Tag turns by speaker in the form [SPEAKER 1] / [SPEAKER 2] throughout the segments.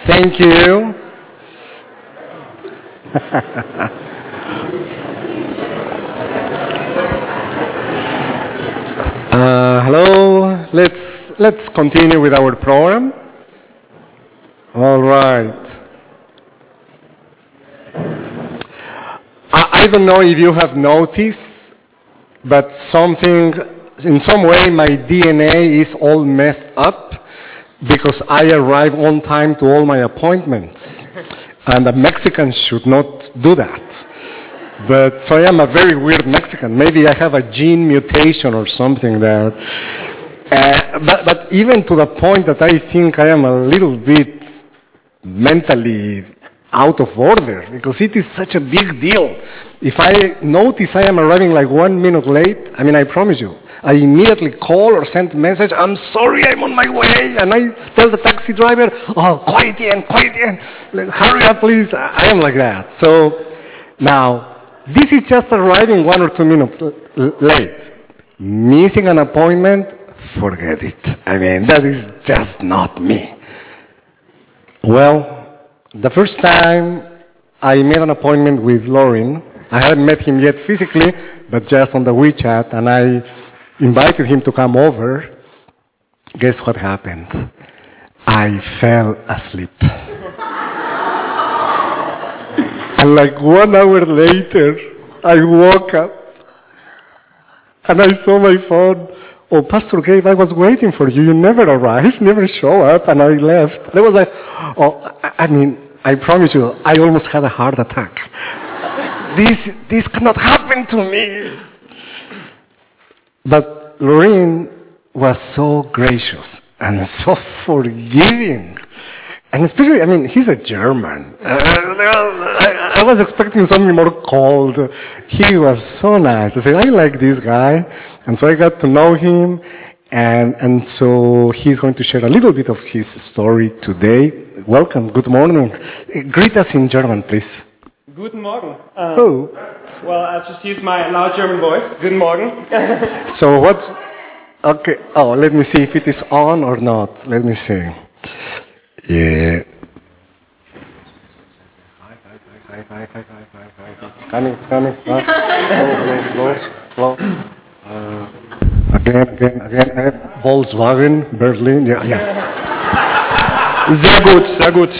[SPEAKER 1] Thank you. Hello. Let's continue with our program. All right. I don't know if you have noticed, but in some way, my DNA is all messed up because I arrive on time to all my appointments. And a Mexican should not do that. But so I am a very weird Mexican. Maybe I have a gene mutation or something there. But even to the point that I think I am a little bit mentally out of order, because it is such a big deal. If I notice I am arriving like 1 minute late, I promise you, I immediately call or send a message, I'm sorry, I'm on my way, and I tell the taxi driver, oh, quiet in, hurry up, please. I am like that. So now, this is just arriving 1 or 2 minutes late. Missing an appointment, forget it. That is just not me. Well, the first time I made an appointment with Lauren, I hadn't met him yet physically, but just on the WeChat, and I invited him to come over. Guess what happened? I fell asleep. And like 1 hour later, I woke up, and I saw my phone. Oh, Pastor Gabe, I was waiting for you. You never arrived, never show up, and I left. I was like, I promise you, I almost had a heart attack. This cannot happen to me. But Lorraine was so gracious and so forgiving. And especially, he's a German. I was expecting something more cold. He was so nice. I said, I like this guy. And so I got to know him. And so he's going to share a little bit of his story today. Welcome. Good morning. Greet us in German, please.
[SPEAKER 2] Guten Morgen. Well, I'll just use my loud German voice. Guten Morgen.
[SPEAKER 1] So what's... Okay. Oh, let me see if it is on or not. Let me see. Yeah. Hi. Coming. Slow. Again. Volkswagen, Berlin. Yeah.
[SPEAKER 2] Sehr gut.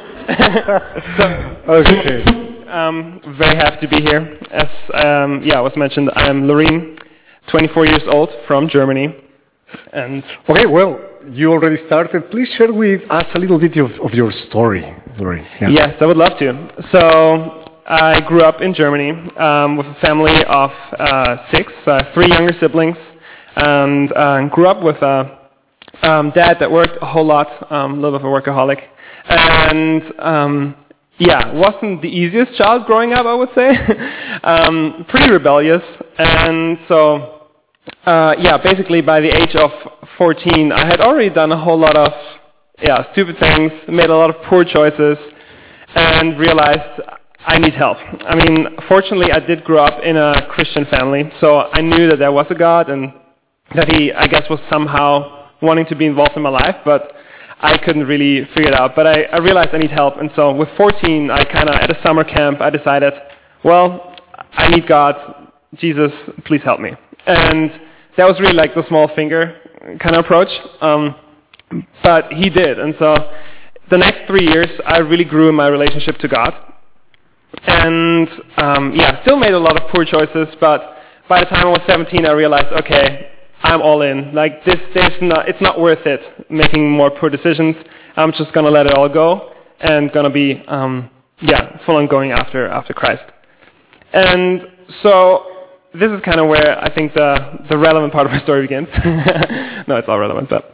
[SPEAKER 1] Okay.
[SPEAKER 2] Very happy to be here. As was mentioned, I'm Loreen, 24 years old, from Germany. And
[SPEAKER 1] okay, well, you already started. Please share with us a little bit of your story, Loreen. Yeah.
[SPEAKER 2] Yes, I would love to. So I grew up in Germany with a family of 6, 3 younger siblings, and grew up with a dad that worked a whole lot, a little bit of a workaholic, and wasn't the easiest child growing up, I would say. Pretty rebellious, and so basically by the age of 14, I had already done a whole lot of stupid things, made a lot of poor choices, and realized I need help. Fortunately, I did grow up in a Christian family, so I knew that there was a God, and that He, I guess, was somehow wanting to be involved in my life, but I couldn't really figure it out. But I realized I need help, and so with 14, at a summer camp, I decided, well, I need God. Jesus, please help me. And that was really like the small finger kind of approach. But He did. And so the next 3 years, I really grew in my relationship to God. And still made a lot of poor choices, but by the time I was 17, I realized, okay, I'm all in. Like it's not worth it making more poor decisions. I'm just gonna let it all go and gonna be full on going after Christ. And so this is kind of where I think the relevant part of my story begins. No, it's all relevant, but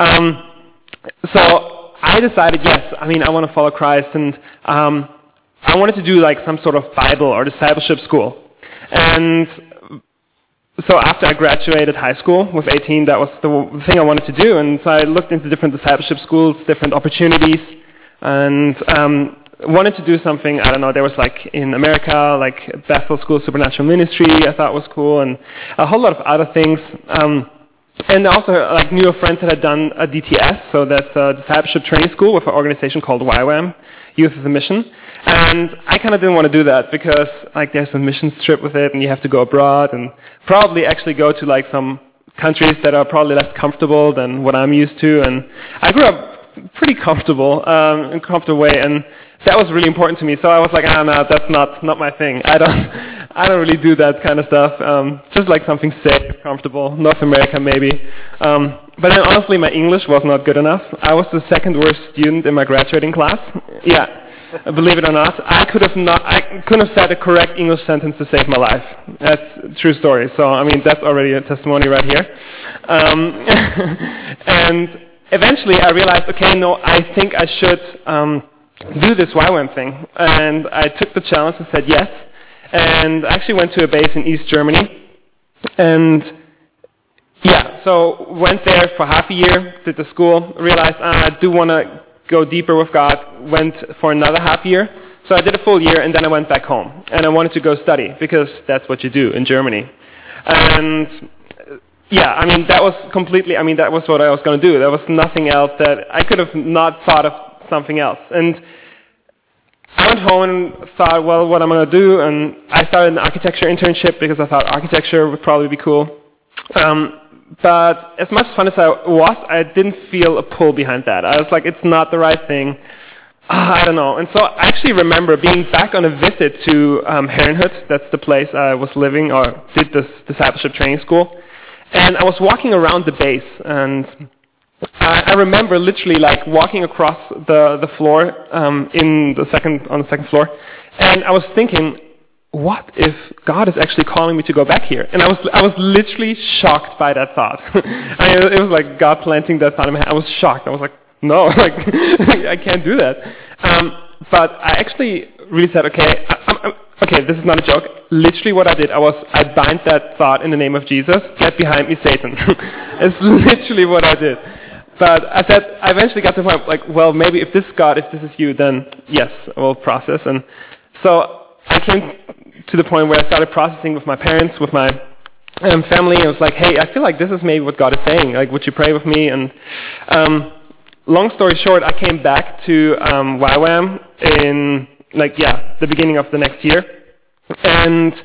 [SPEAKER 2] so I decided, yes, I want to follow Christ, and I wanted to do like some sort of Bible or discipleship school. And so after I graduated high school with 18, that was the thing I wanted to do. And so I looked into different discipleship schools, different opportunities, and wanted to do something. I don't know, there was like in America, like Bethel School of Supernatural Ministry, I thought was cool, and a whole lot of other things. And I also like knew of friends that had done a DTS, so that's a discipleship training school with an organization called YWAM, Youth as a Mission. And I kind of didn't want to do that because like there's a mission trip with it, and you have to go abroad and probably actually go to like some countries that are probably less comfortable than what I'm used to. And I grew up pretty comfortable, in a comfortable way, and that was really important to me. So I was like, no, that's not my thing. I don't really do that kind of stuff. Just like something safe, comfortable, North America maybe. But then honestly, my English was not good enough. I was the second worst student in my graduating class. Yeah. Believe it or not, I couldn't have said a correct English sentence to save my life. That's a true story. So, I mean, that's already a testimony right here. And eventually I realized, okay, no, I think I should do this YWAM thing. And I took the challenge and said yes. And I actually went to a base in East Germany. And yeah, so went there for half a year, did the school, realized I do want to go deeper with God, went for another half year. So I did a full year, and then I went back home. And I wanted to go study, because that's what you do in Germany. And yeah, I mean, that was what I was going to do. There was nothing else that I could have not thought of something else. And I went home and thought, well, what I'm going to do, and I started an architecture internship because I thought architecture would probably be cool. But as much fun as I didn't feel a pull behind that. I was like, it's not the right thing. I don't know. And so I actually remember being back on a visit to Herrenhut. That's the place I was living or did this discipleship training school. And I was walking around the base, and I remember literally like walking across the floor on the second floor, and I was thinking, what if God is actually calling me to go back here? And I was literally shocked by that thought. I mean, it was like God planting that thought in my head. I was shocked. I was like, no, like I can't do that. But I actually really said, okay, this is not a joke. Literally what I did, I bind that thought in the name of Jesus. Get behind me, Satan. It's literally what I did. But I eventually got to the point, like, well, maybe if this is you, then yes, I will process. And so I came to the point where I started processing with my parents, with my family. I was like, hey, I feel like this is maybe what God is saying. Like, would you pray with me? And long story short, I came back to YWAM in, the beginning of the next year. And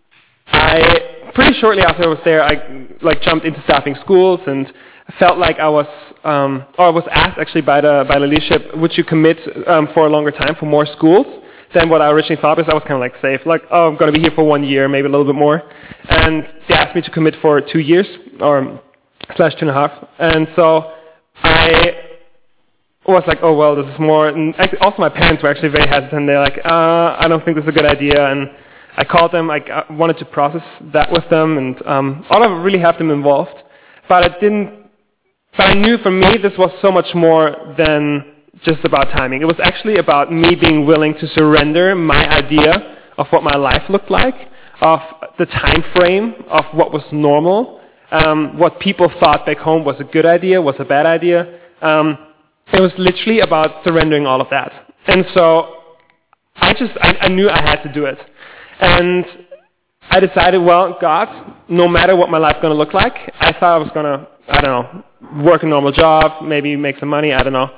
[SPEAKER 2] pretty shortly after I was there, I jumped into staffing schools, and felt like I was asked actually by the leadership, would you commit for a longer time for more schools than what I originally thought, because I was kind of like safe, like, oh, I'm going to be here for 1 year, maybe a little bit more. And they asked me to commit for 2 years, or /2.5. And so I was like, oh, well, this is more. And also my parents were actually very hesitant. They're like, I don't think this is a good idea. And I called them. I wanted to process that with them, and I don't really have them involved. But I knew for me this was so much more than just about timing. It was actually about me being willing to surrender my idea of what my life looked like, of the time frame of what was normal, what people thought back home was a good idea, was a bad idea. It was literally about surrendering all of that. And so I knew I had to do it. And I decided, well, God, no matter what my life's going to look like, I thought I was going to, work a normal job, maybe make some money, I don't know.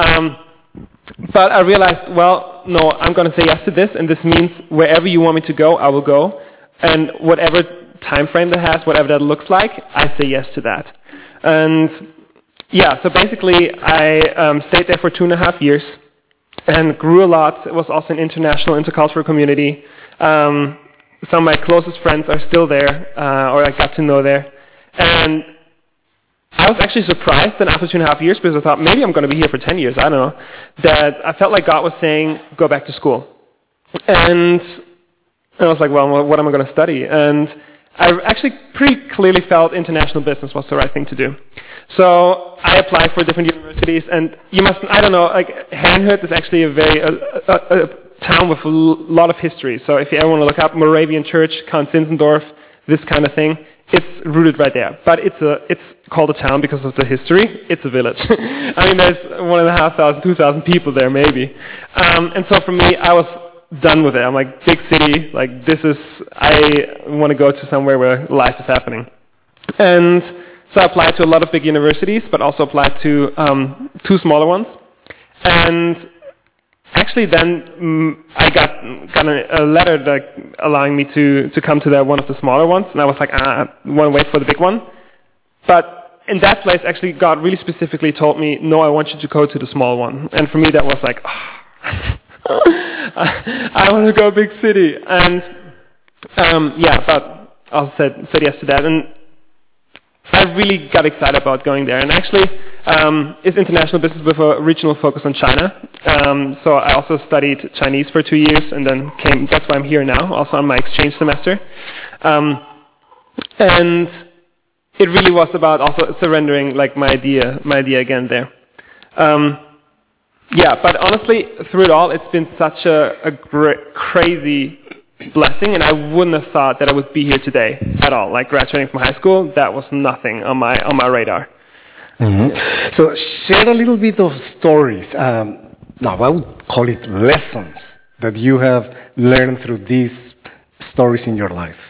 [SPEAKER 2] But I realized, well, no, I'm going to say yes to this, and this means wherever you want me to go, I will go. And whatever time frame that has, whatever that looks like, I say yes to that. And yeah, so basically I stayed there for 2.5 years and grew a lot. It was also an international, intercultural community. Some of my closest friends are still there, or I got to know there. And I was actually surprised that after 2.5 years, because I thought maybe I'm going to be here for 10 years, I don't know, that I felt like God was saying, go back to school. And I was like, well, what am I going to study? And I actually pretty clearly felt international business was the right thing to do. So I applied for different universities, and Herrenhut is actually a town with a lot of history. So if you ever want to look up Moravian Church, Count Zinzendorf, this kind of thing, it's rooted right there. But it's called a town because of the history. It's a village. I mean, there's 1,500, 2,000 people there maybe. And so for me, I was done with it. I'm like, big city, I want to go to somewhere where life is happening. And So I applied to a lot of big universities, but also applied to 2 smaller ones. And actually then I got a letter allowing me to come to one of the smaller ones. And I was like, I want to wait for the big one. But in that place, actually, God really specifically told me, no, I want you to go to the small one. And for me, that was like, I want to go big city. And but I said yes to that. And I really got excited about going there. And actually, it's international business with a regional focus on China. So I also studied Chinese for 2 years and then that's why I'm here now, also on my exchange semester. And it really was about also surrendering like my idea again there. But honestly, through it all, it's been such a crazy blessing, and I wouldn't have thought that I would be here today at all. Like graduating from high school, that was nothing on my radar.
[SPEAKER 1] Mm-hmm. So share a little bit of stories. I would call it lessons that you have learned through these stories in your life.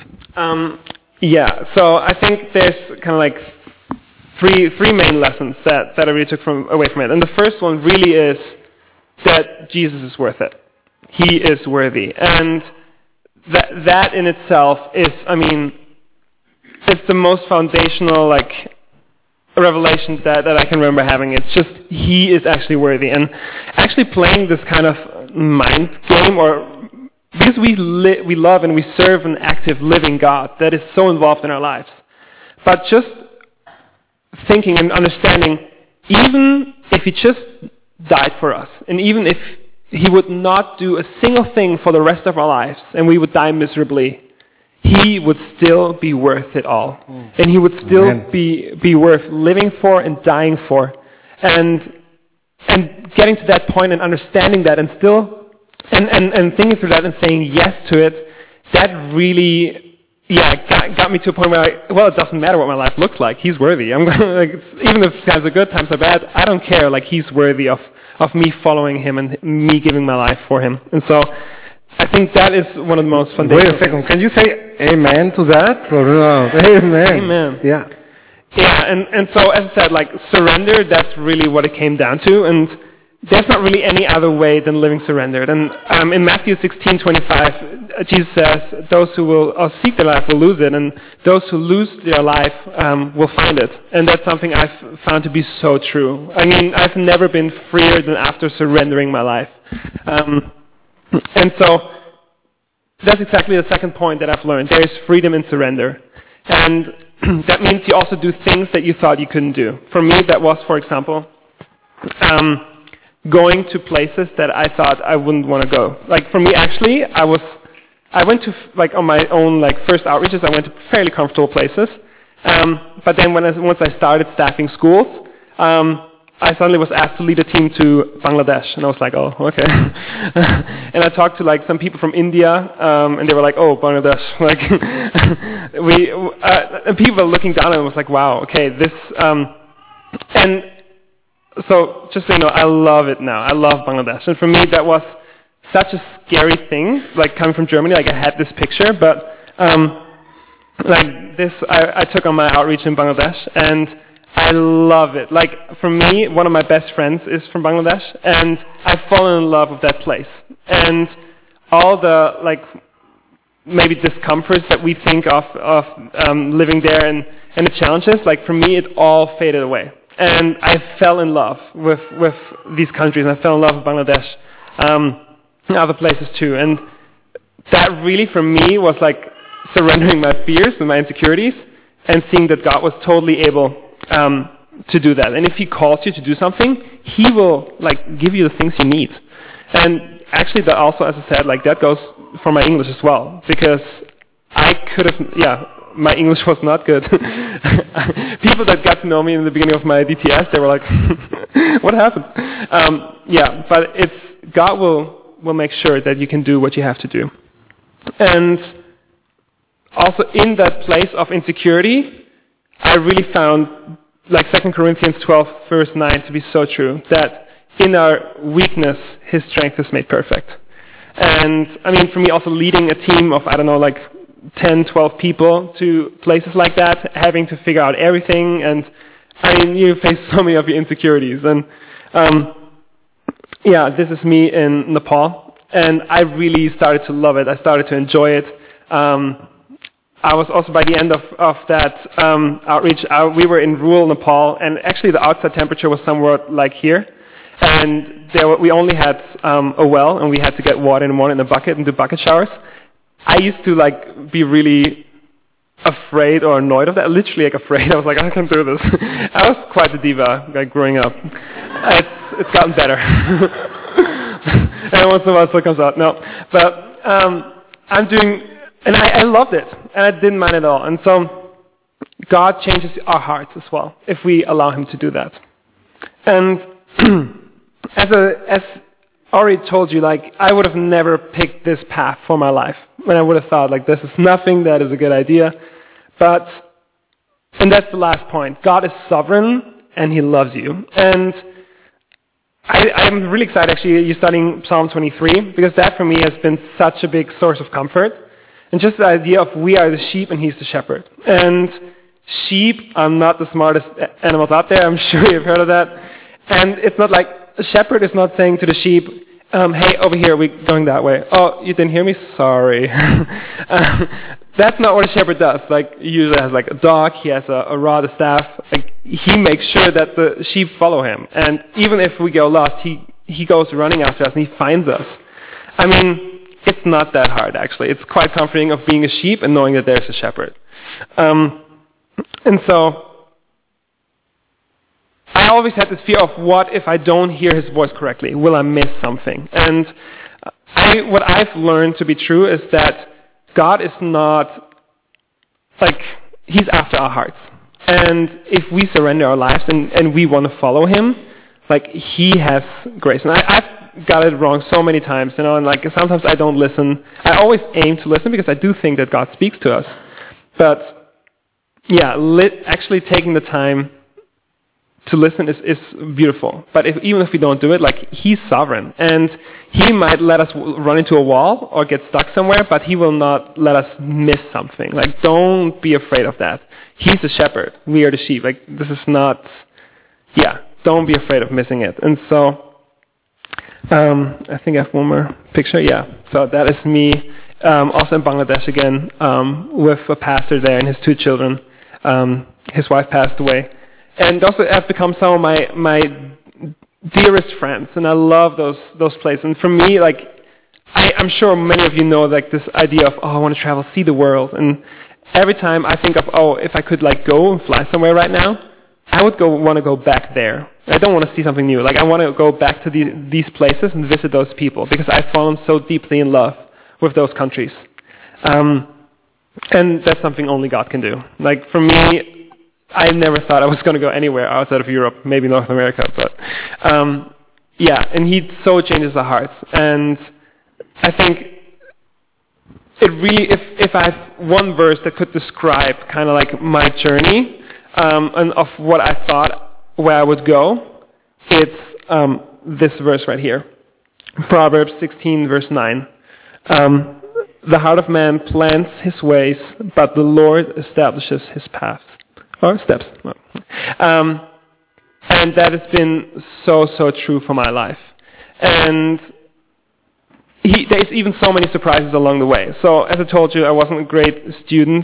[SPEAKER 2] So I think there's kind of like three main lessons that I really took away from it. And the first one really is that Jesus is worth it. He is worthy. And that in itself is, it's the most foundational revelation that I can remember having. It's just, he is actually worthy. And actually playing this kind of mind game, or because we love and we serve an active living God that is so involved in our lives. But just thinking and understanding, even if he just died for us, and even if he would not do a single thing for the rest of our lives, and we would die miserably, he would still be worth it all. And he would still be worth living for and dying for. And getting to that point and understanding that and still and thinking through that and saying yes to it, that really got me to a point where it doesn't matter what my life looks like. He's worthy. I'm gonna, even if times are good, times are bad, I don't care. He's worthy of me following him and me giving my life for him. And so I think that is one of the most foundational.
[SPEAKER 1] Wait a second. Can you say amen to that? Or no? Amen.
[SPEAKER 2] Amen.
[SPEAKER 1] Yeah.
[SPEAKER 2] Yeah, and so as I said, surrender, that's really what it came down to. And there's not really any other way than living surrendered. And in Matthew 16:25, Jesus says, those who will seek their life will lose it, and those who lose their life will find it. And that's something I've found to be so true. I've never been freer than after surrendering my life. And so that's exactly the second point that I've learned. There is freedom in surrender. And that means you also do things that you thought you couldn't do. For me, that was, for example, going to places that I thought I wouldn't want to go. For me, actually, I went to, on my own, first outreaches, I went to fairly comfortable places. But then once I started staffing schools, I suddenly was asked to lead a team to Bangladesh, and I was like, oh, okay. And I talked to some people from India, and they were like, oh, Bangladesh. And people were looking down, and I was like, wow, okay, this. And so just so you know, I love it now. I love Bangladesh, and for me, that was such a scary thing. Coming from Germany, I had this picture, but this I took on my outreach in Bangladesh, and I love it. For me, one of my best friends is from Bangladesh, and I've fallen in love with that place. And all the, maybe discomforts that we think of living there and the challenges, for me, it all faded away. And I fell in love with these countries, and I fell in love with Bangladesh, and other places too. And that really, for me, was surrendering my fears and my insecurities, and seeing that God was totally able to do that. And if he calls you to do something, he will give you the things you need. And actually that also, as I said, that goes for my English as well, because I could have, my English was not good. People that got to know me in the beginning of my DTS, they were like, what happened? But God will make sure that you can do what you have to do. And also in that place of insecurity, I really found 2 Corinthians 12, verse 9 to be so true, that in our weakness, his strength is made perfect. And, for me, also leading a team of, 10, 12 people to places like that, having to figure out everything, and I mean, you face so many of your insecurities. And this is me in Nepal, and I really started to love it. I started to enjoy it. I was also, by the end of that outreach, we were in rural Nepal, and actually the outside temperature was somewhere like here. And we only had a well, and we had to get water in the morning in a bucket and do bucket showers. I used to be really afraid or annoyed of that, literally afraid. I was like, I can't do this. I was quite the diva growing up. It's gotten better. And once in a while it still comes out. No, but I'm doing, and I loved it, and I didn't mind at all. And so God changes our hearts as well if we allow Him to do that. And as already told you, I would have never picked this path for my life. And I would have thought, this is nothing, that is a good idea. And that's the last point. God is sovereign, and He loves you. And I'm really excited, actually, you're studying Psalm 23, because that for me has been such a big source of comfort. And just the idea of we are the sheep, and He's the shepherd. And sheep are not the smartest animals out there. I'm sure you've heard of that. And it's not like a shepherd is not saying to the sheep, hey, over here, we're going that way. Oh, you didn't hear me? Sorry. That's not what a shepherd does. He usually has a dog, he has a rod, a staff. He makes sure that the sheep follow him. And even if we go lost, he goes running after us and He finds us. I mean, it's not that hard, actually. It's quite comforting of being a sheep and knowing that there's a shepherd. And so I always had this fear of, what if I don't hear His voice correctly? Will I miss something? And what I've learned to be true is that God is not, He's after our hearts. And if we surrender our lives and we want to follow Him, He has grace. And I've got it wrong so many times, and sometimes I don't listen. I always aim to listen because I do think that God speaks to us. But actually taking the time to listen is beautiful. But even if we don't do it, He's sovereign. And He might let us run into a wall or get stuck somewhere, but He will not let us miss something. Don't be afraid of that. He's the shepherd. We are the sheep. This is not, don't be afraid of missing it. And so, I think I have one more picture. So that is me, also in Bangladesh again, with a pastor there and his 2 children. His wife passed away. And also have become some of my dearest friends, and I love those places. And for me, I'm sure many of you know this idea of, I want to travel, see the world. And every time I think of, if I could go and fly somewhere right now, I would want to go back there. I don't want to see something new. I want to go back to these places and visit those people, because I've fallen so deeply in love with those countries. And that's something only God can do. For me, I never thought I was going to go anywhere outside of Europe, maybe North America, but and He so changes our hearts. And I think it really, if I have one verse that could describe kind of my journey and of what I thought where I would go, it's this verse right here, Proverbs 16, verse 9. The heart of man plans his ways, but the Lord establishes his paths. Or steps. And that has been so true for my life. And there's even so many surprises along the way. So, as I told you, I wasn't a great student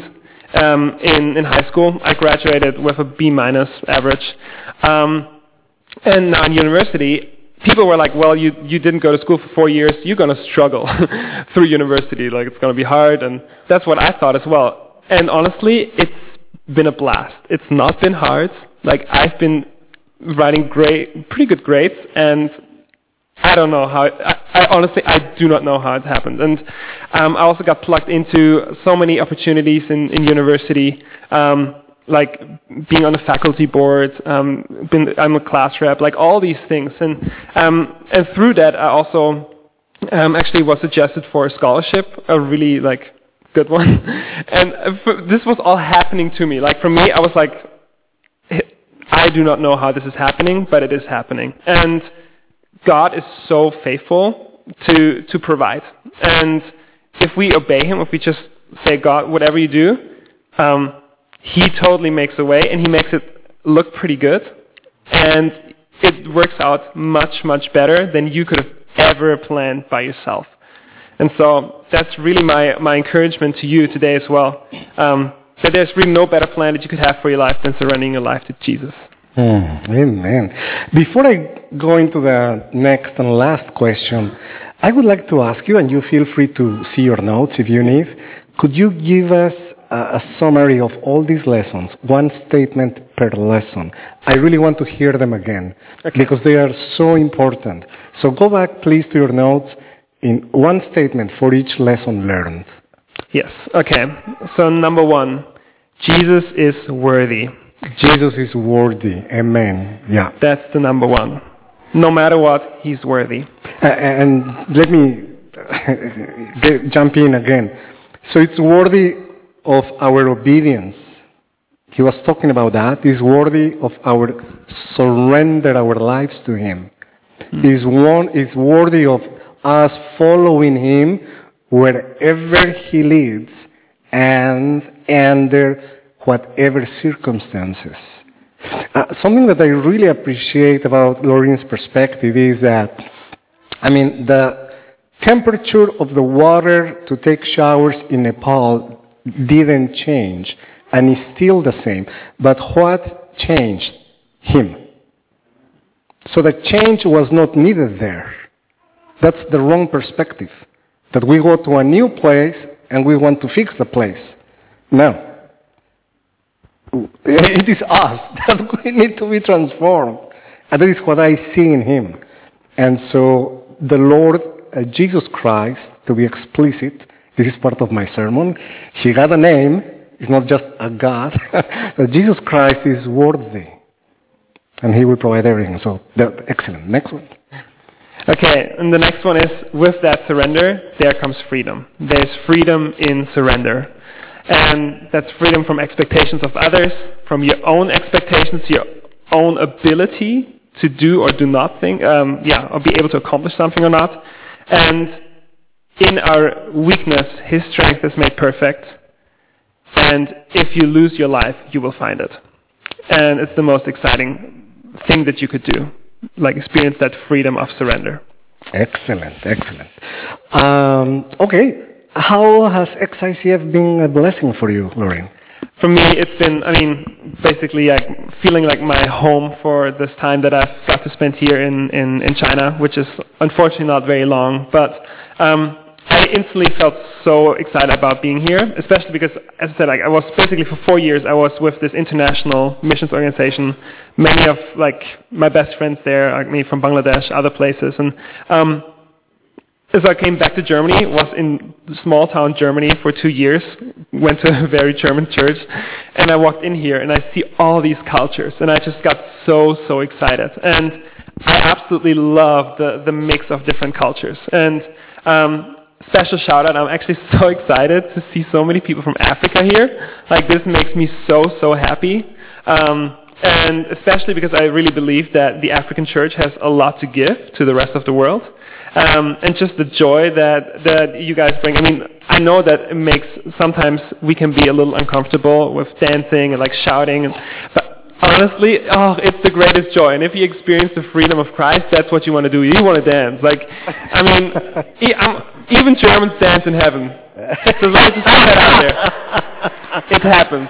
[SPEAKER 2] in high school. I graduated with a B- average. And now in university, people were like, well, you didn't go to school for 4 years, you're going to struggle through university. It's going to be hard. And that's what I thought as well. And honestly, it's been a blast. It's not been hard. I've been writing pretty good grades, and I don't know how. I honestly do not know how it happened. And I also got plugged into so many opportunities in university, being on the faculty board. I'm a class rep, all these things, and through that I also actually was suggested for a scholarship, a really good one. And this was all happening to me. For me, I was I do not know how this is happening, but it is happening. And God is so faithful to provide. And if we obey Him, if we just say, God, whatever you do, He totally makes a way, and He makes it look pretty good. And it works out much, much better than you could have ever planned by yourself. And so that's really my encouragement to you today as well. That there's really no better plan that you could have for your life than surrendering your life to Jesus.
[SPEAKER 1] Amen. Before I go into the next and last question, I would like to ask you, and you feel free to see your notes if you need, could you give us a summary of all these lessons, one statement per lesson? I really want to hear them again, because they are so important. So go back, please, to your notes in one statement for each lesson learned.
[SPEAKER 2] Yes, okay. So number 1, Jesus is worthy.
[SPEAKER 1] Jesus is worthy. Amen. Yeah.
[SPEAKER 2] That's the number 1. No matter what, He's worthy.
[SPEAKER 1] And let me jump in again. So it's worthy of our obedience. He was talking about that. He's worthy of our surrender our lives to Him. He's worthy of us following Him wherever He leads and under whatever circumstances. Something that I really appreciate about Lauren's perspective is that, the temperature of the water to take showers in Nepal didn't change, and is still the same. But what changed? Him. So the change was not needed there. That's the wrong perspective. That we go to a new place and we want to fix the place. No. It is us that we need to be transformed. And that is what I see in Him. And so the Lord, Jesus Christ, to be explicit, this is part of my sermon, He got a name. It's not just a God. But Jesus Christ is worthy. And He will provide everything. So, excellent. Next one.
[SPEAKER 2] Okay, and the next one is, with that surrender, there comes freedom. There's freedom in surrender. And that's freedom from expectations of others, from your own expectations, your own ability to do or do not think, or be able to accomplish something or not. And in our weakness, His strength is made perfect. And if you lose your life, you will find it. And it's the most exciting thing that you could do, like experience that freedom of surrender.
[SPEAKER 1] Excellent. Okay. How has XICF been a blessing for you, Lauren?
[SPEAKER 2] For me, it's been, basically feeling like my home for this time that I've got to spend here in China, which is unfortunately not very long. But I instantly felt so excited about being here, especially because, as I said, I was basically for 4 years, I was with this international missions organization. Many of my best friends there are from Bangladesh, other places. And as I came back to Germany, was in small town Germany for 2 years, went to a very German church, and I walked in here and I see all these cultures, and I just got so excited. And I absolutely love the mix of different cultures. And special shout out, I'm actually so excited to see so many people from Africa here. This makes me so happy. And especially because I really believe that the African church has a lot to give to the rest of the world. And just the joy that you guys bring. I know that it makes, sometimes we can be a little uncomfortable with dancing and shouting. But honestly, it's the greatest joy. And if you experience the freedom of Christ, that's what you want to do. You want to dance. Even Germans dance in heaven. So let's just put that out there. It happens.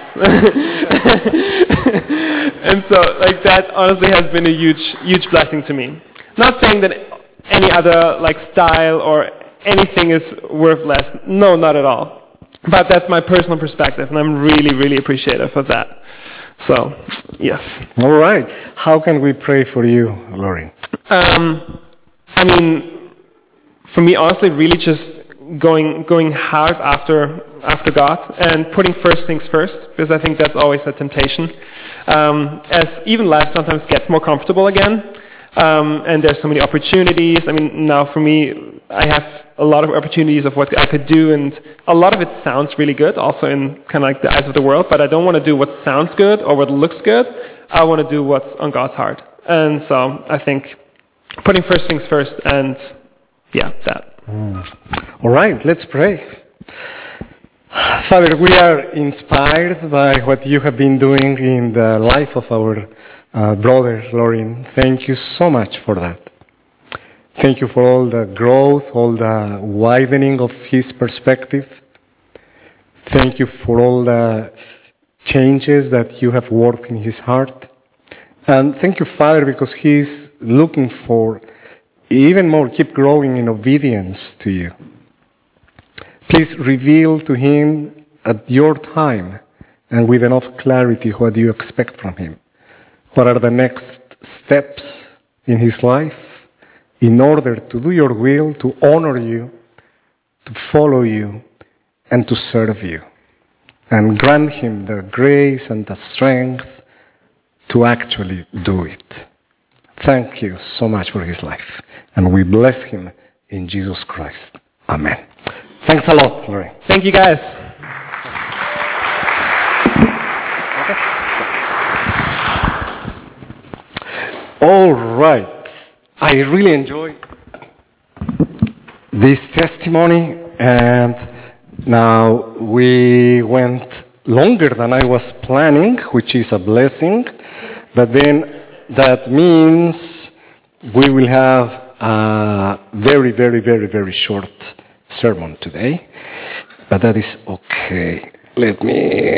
[SPEAKER 2] And so, that honestly has been a huge blessing to me. Not saying that any other style or anything is worth less. No, not at all. But that's my personal perspective, and I'm really appreciative of that. So, yes.
[SPEAKER 1] All right. How can we pray for you, Lauren?
[SPEAKER 2] For me, honestly, really just going hard after God and putting first things first, because I think that's always a temptation. As even life sometimes gets more comfortable again, and there's so many opportunities. Now for me, I have a lot of opportunities of what I could do, and a lot of it sounds really good, also in kind of the eyes of the world, but I don't want to do what sounds good or what looks good. I want to do what's on God's heart. And so I think putting first things first, and that.
[SPEAKER 1] All right, let's pray. Father, we are inspired by what you have been doing in the life of our brother, Lorin. Thank you so much for that. Thank you for all the growth, all the widening of his perspective. Thank you for all the changes that you have worked in his heart. And thank you, Father, because he's looking for even more, keep growing in obedience to you. Please reveal to him at your time and with enough clarity what you expect from him. What are the next steps in his life in order to do your will, to honor you, to follow you, and to serve you. And grant him the grace and the strength to actually do it. Thank you so much for his life. And we bless him in Jesus Christ. Amen. Thanks a lot, Lori.
[SPEAKER 2] Thank you, guys.
[SPEAKER 1] All right. I really enjoyed this testimony, and now we went longer than I was planning, which is a blessing. But then that means we will have a very, very, very, very short sermon today. But that is okay. Let me...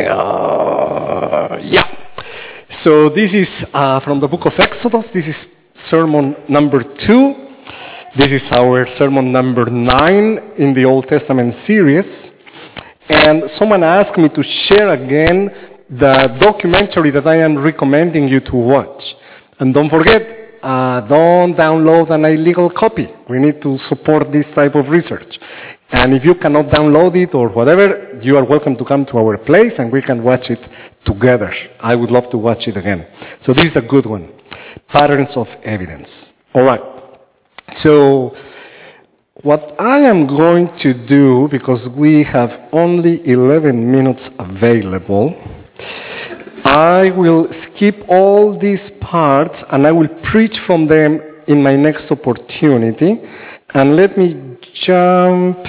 [SPEAKER 1] So this is from the book of Exodus. This is sermon number 2. This is our sermon number 9 in the Old Testament series. And someone asked me to share again the documentary that I am recommending you to watch. And don't forget, don't download an illegal copy. We need to support this type of research. And if you cannot download it or whatever, you are welcome to come to our place and we can watch it together. I would love to watch it again. So this is a good one. Patterns of Evidence. All right. So what I am going to do, because we have only 11 minutes available, I will skip all these parts and I will preach from them in my next opportunity. And let me jump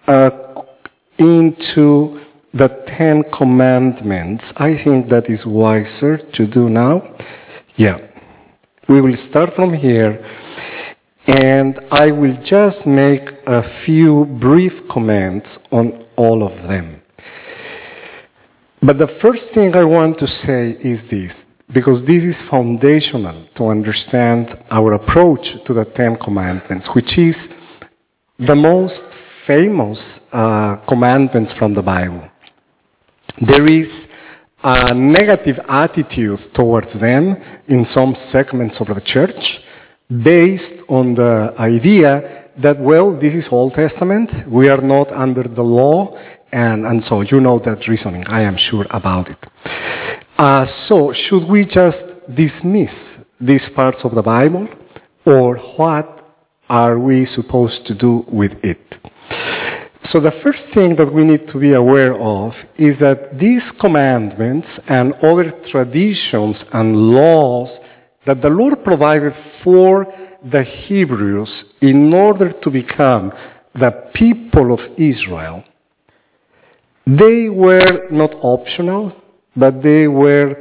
[SPEAKER 1] into the 10 Commandments. I think that is wiser to do now. Yeah. We will start from here. And I will just make a few brief comments on all of them. But the first thing I want to say is this, because this is foundational to understand our approach to the 10 Commandments, which is the most famous commandments from the Bible. There is a negative attitude towards them in some segments of the church, based on the idea that, well, this is Old Testament, we are not under the law, and so you know that reasoning, I am sure about it. So should we just dismiss these parts of the Bible, or what are we supposed to do with it? So the first thing that we need to be aware of is that these commandments and other traditions and laws that the Lord provided for the Hebrews in order to become the people of Israel, they were not optional, but they were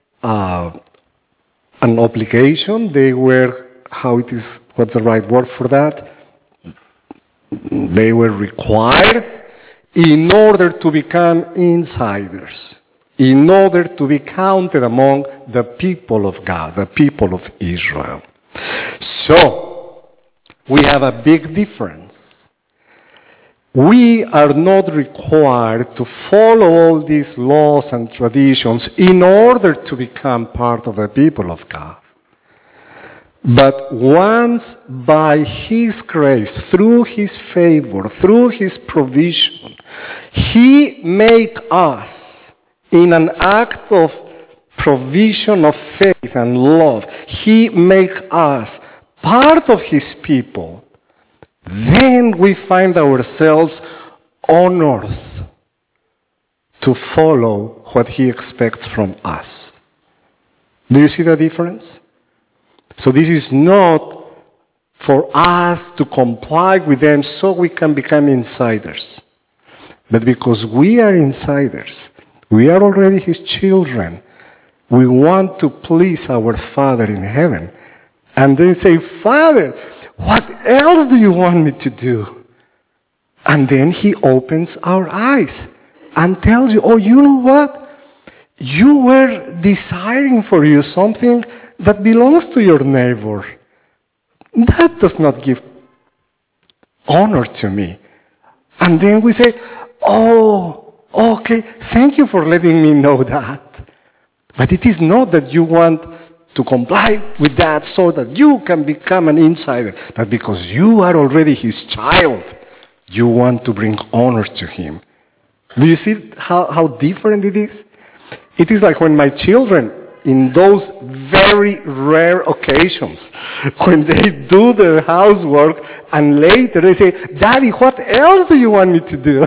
[SPEAKER 1] an obligation. They were, what's the right word for that? They were required in order to become insiders, in order to be counted among the people of God, the people of Israel. So, we have a big difference. We are not required to follow all these laws and traditions in order to become part of the people of God. But once by His grace, through His favor, through His provision, He make us, in an act of provision of faith and love, He make us part of His people, then we find ourselves honored to follow what He expects from us. Do you see the difference? So this is not for us to comply with them so we can become insiders. but because we are insiders, we are already his children, we want to please our Father in heaven. And then say, Father, what else do you want me to do? And then he opens our eyes and tells you, oh, you know what? You were desiring for you something that belongs to your neighbor. That does not give honor to me. And then we say, oh, okay, thank you for letting me know that. But it is not that you want to comply with that so that you can become an insider, but because you are already his child, you want to bring honor to him. Do you see how different it is? It is like when my children, in those very rare occasions, when they do their housework and later they say, Daddy, what else do you want me to do?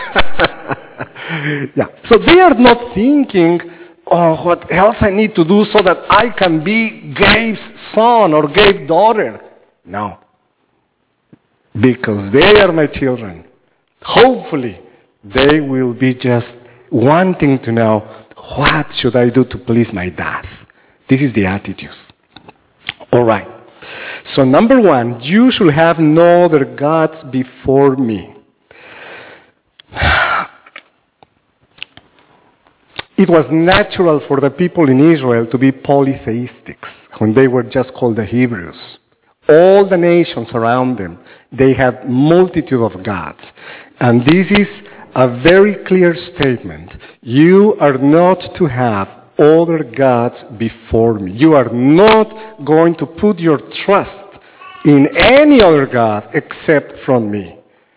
[SPEAKER 1] Yeah. So they are not thinking, oh, what else I need to do so that I can be Gabe's son or Gabe's daughter. No. Because they are my children. Hopefully, they will be just wanting to know, what should I do to please my dad? This is the attitude. All right. So number 1, you should have no other gods before me. It was natural for the people in Israel to be polytheistics when they were just called the Hebrews. All the nations around them, they had multitude of gods. And this is a very clear statement. You are not to have other gods before me. You are not going to put your trust in any other God except from me.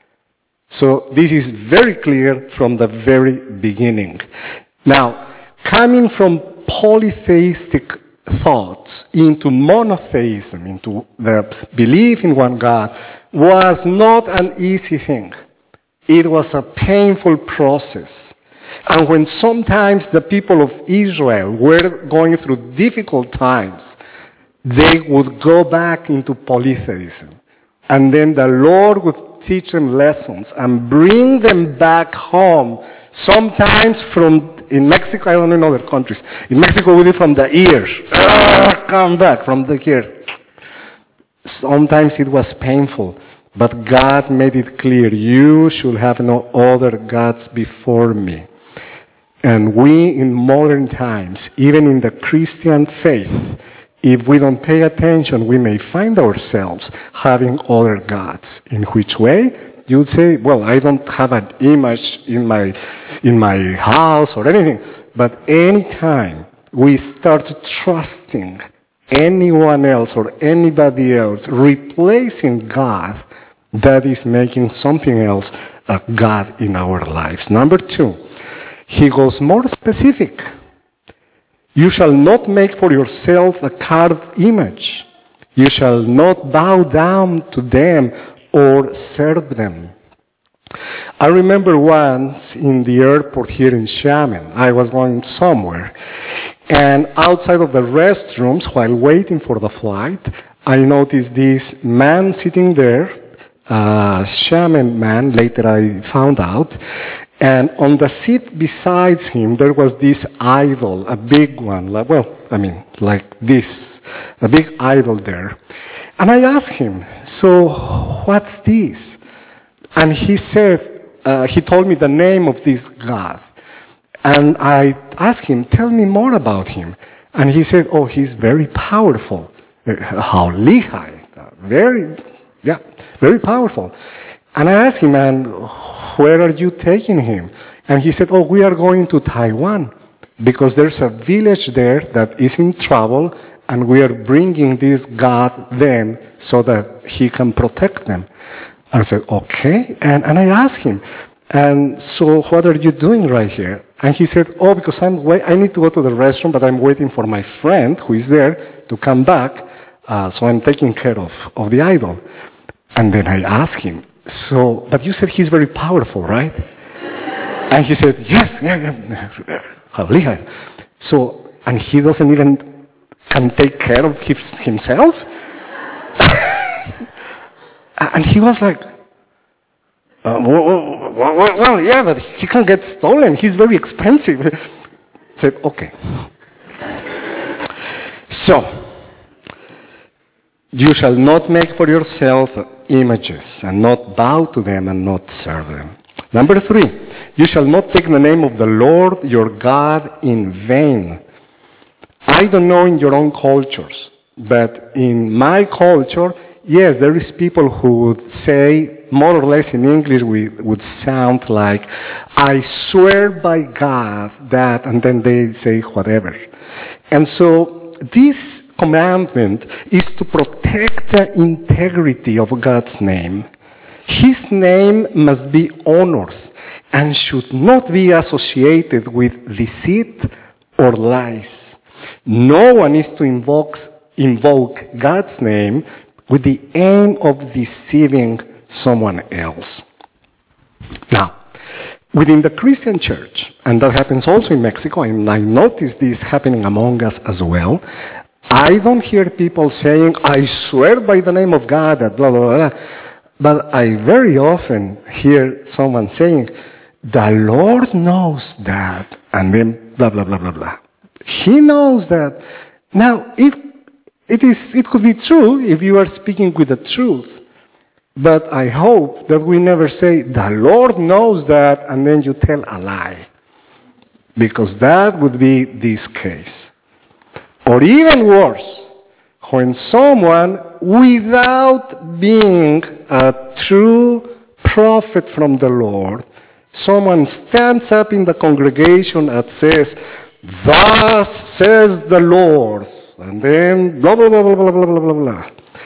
[SPEAKER 1] So this is very clear from the very beginning. Now, coming from polytheistic thoughts into monotheism, into the belief in one God, was not an easy thing. It was a painful process. And when sometimes the people of Israel were going through difficult times, they would go back into polytheism. And then the Lord would teach them lessons and bring them back home, sometimes in Mexico, I don't know in other countries. In Mexico, we do from the ears. Come back from the ear. Sometimes it was painful. But God made it clear, you should have no other gods before me. And we in modern times, even in the Christian faith, if we don't pay attention, we may find ourselves having other gods. In which way? You'd say, well, I don't have an image in my house or anything. But anytime we start trusting anyone else or anybody else, replacing God, that is making something else a God in our lives. Number 2, he goes more specific. You shall not make for yourself a carved image. You shall not bow down to them or serve them. I remember once in the airport here in Xiamen, I was going somewhere, and outside of the restrooms, while waiting for the flight, I noticed this man sitting there, a Xiamen man, later I found out, and on the seat beside him there was this idol, a big one, like this, a big idol there. And I asked him, so what's this? And he said, he told me the name of this God. And I asked him, tell me more about him. And he said, oh, he's very powerful. How lihai. Very powerful. And I asked him, and where are you taking him? And he said, oh, we are going to Taiwan because there's a village there that is in trouble, and we are bringing this God then so that he can protect them. I said, okay. And I asked him, and so what are you doing right here? And he said, oh, because I need to go to the restroom, but I'm waiting for my friend who is there to come back, so I'm taking care of the idol. And then I asked him, so, but you said he's very powerful, right? And he said, yes, yeah. So, and he doesn't even can take care of himself? And he was like, well, yeah, but he can get stolen. He's very expensive. I said, okay. So, you shall not make for yourself images, and not bow to them, and not serve them. Number 3, you shall not take the name of the Lord your God in vain. I don't know in your own cultures, but in my culture, yes, there is people who would say, more or less in English, would sound like, I swear by God that, and then they say whatever. And so this commandment is to protect the integrity of God's name. His name must be honored and should not be associated with deceit or lies. No one is to invoke God's name with the aim of deceiving someone else. Now, within the Christian church, and that happens also in Mexico, and I notice this happening among us as well, I don't hear people saying, I swear by the name of God that blah, blah, blah. But I very often hear someone saying, the Lord knows that, and then blah, blah, blah, blah, blah. He knows that. Now, it could be true if you are speaking with the truth. But I hope that we never say, the Lord knows that, and then you tell a lie. Because that would be this case. Or even worse, when someone, without being a true prophet from the Lord, someone stands up in the congregation and says, thus says the Lord, and then blah, blah, blah, blah, blah, blah, blah, blah.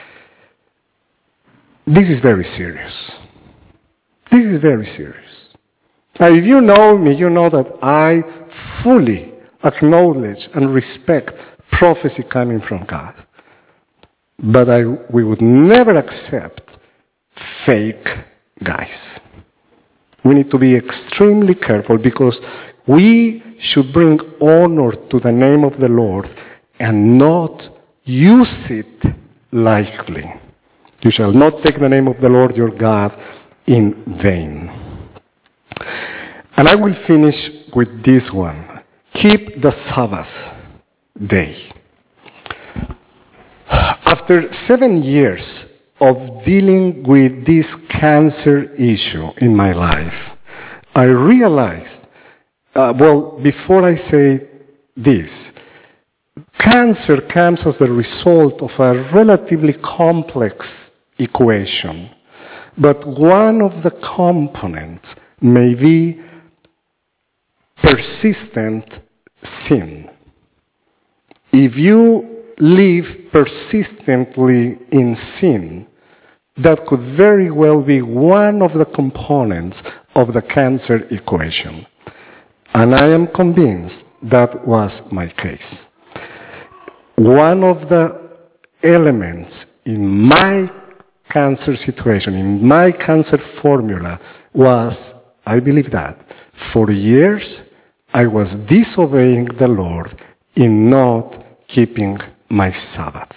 [SPEAKER 1] This is very serious. This is very serious. Now, if you know me, you know that I fully acknowledge and respect prophecy coming from God. But we would never accept fake guys. We need to be extremely careful because we should bring honor to the name of the Lord and not use it lightly. You shall not take the name of the Lord your God in vain. And I will finish with this one. Keep the Sabbath day. After 7 years of dealing with this cancer issue in my life, I realized, before I say this, cancer comes as the result of a relatively complex equation. But one of the components may be persistent sin. If you live persistently in sin, that could very well be one of the components of the cancer equation. And I am convinced that was my case. One of the elements in my cancer situation, in my cancer formula, was, I believe that, for years I was disobeying the Lord in not keeping my Sabbath.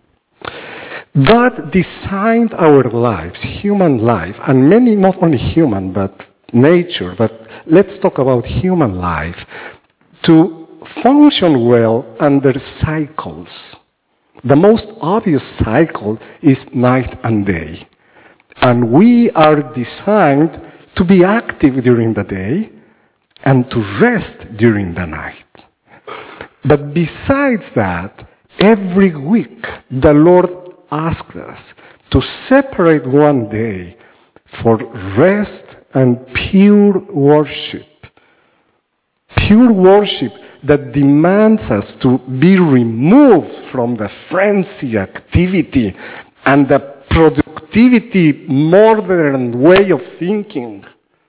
[SPEAKER 1] God designed our lives, human life, and many, not only human, but nature, but let's talk about human life, to function well under cycles. The most obvious cycle is night and day. And we are designed to be active during the day and to rest during the night. But besides that, every week the Lord asks us to separate one day for rest and pure worship. Pure worship that demands us to be removed from the frenzy activity and the productivity modern way of thinking.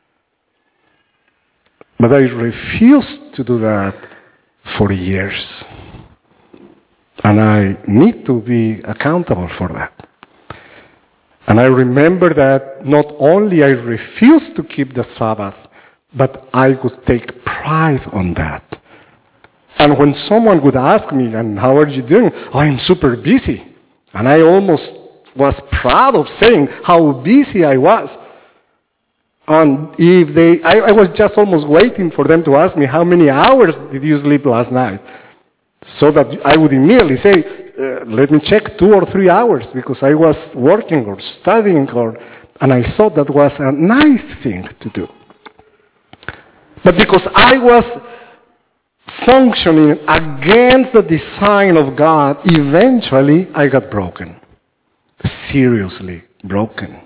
[SPEAKER 1] But I refused to do that for years. And I need to be accountable for that. And I remember that not only I refused to keep the Sabbath, but I would take pride on that. And when someone would ask me, and how are you doing? Oh, I'm super busy. And I almost was proud of saying how busy I was. And if I was just almost waiting for them to ask me, how many hours did you sleep last night? So that I would immediately say, let me check 2 or 3 hours, because I was working or studying, and I thought that was a nice thing to do. But because I was functioning against the design of God, eventually I got broken. Seriously broken.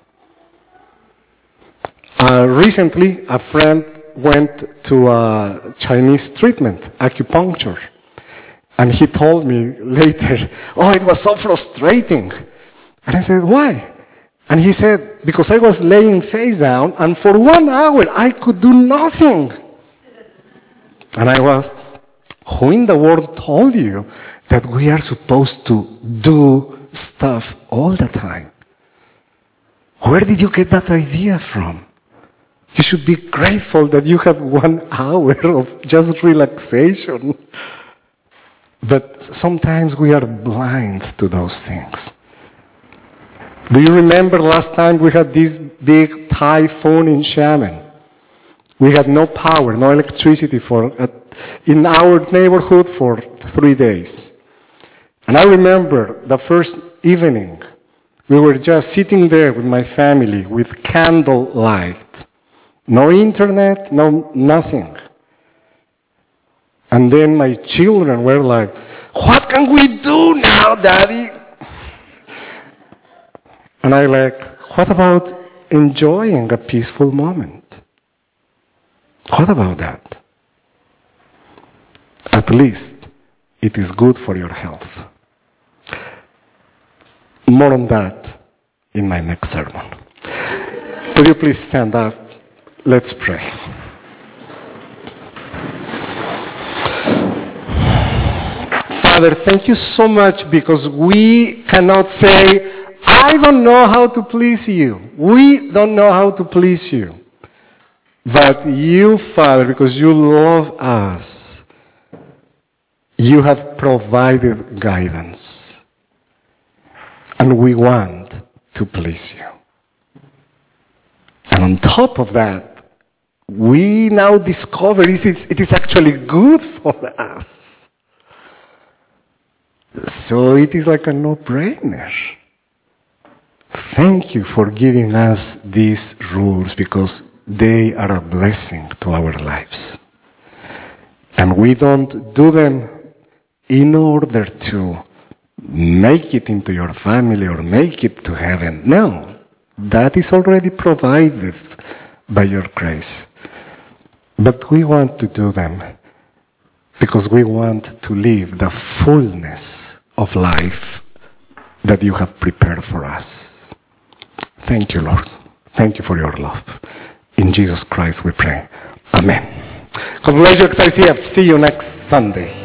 [SPEAKER 1] Recently, a friend went to a Chinese treatment, acupuncture. And he told me later, it was so frustrating. And I said, why? And he said, because I was laying face down, and for 1 hour I could do nothing. And I was, who in the world told you that we are supposed to do stuff all the time? Where did you get that idea from? You should be grateful that you have 1 hour of just relaxation. But sometimes we are blind to those things. Do you remember last time we had this big typhoon in Xiamen? We had no power, no electricity in our neighborhood for 3 days. And I remember the first evening, we were just sitting there with my family with candlelight. No internet, nothing. And then my children were like, what can we do now, Daddy? And I like, what about enjoying a peaceful moment? What about that? At least it is good for your health. More on that in my next sermon. Would you please stand up? Let's pray. Father, thank you so much, because we cannot say, I don't know how to please you. We don't know how to please you. But you, Father, because you love us, you have provided guidance. And we want to please you. And on top of that, we now discover it is actually good for us. So it is like a no-brainer. Thank you for giving us these rules, because they are a blessing to our lives. And we don't do them in order to make it into your family or make it to heaven. No, that is already provided by your grace. But we want to do them because we want to live the fullness of life that you have prepared for us. Thank you, Lord. Thank you for your love. In Jesus Christ we pray. Amen. God bless you, Ecclesia. See you next Sunday.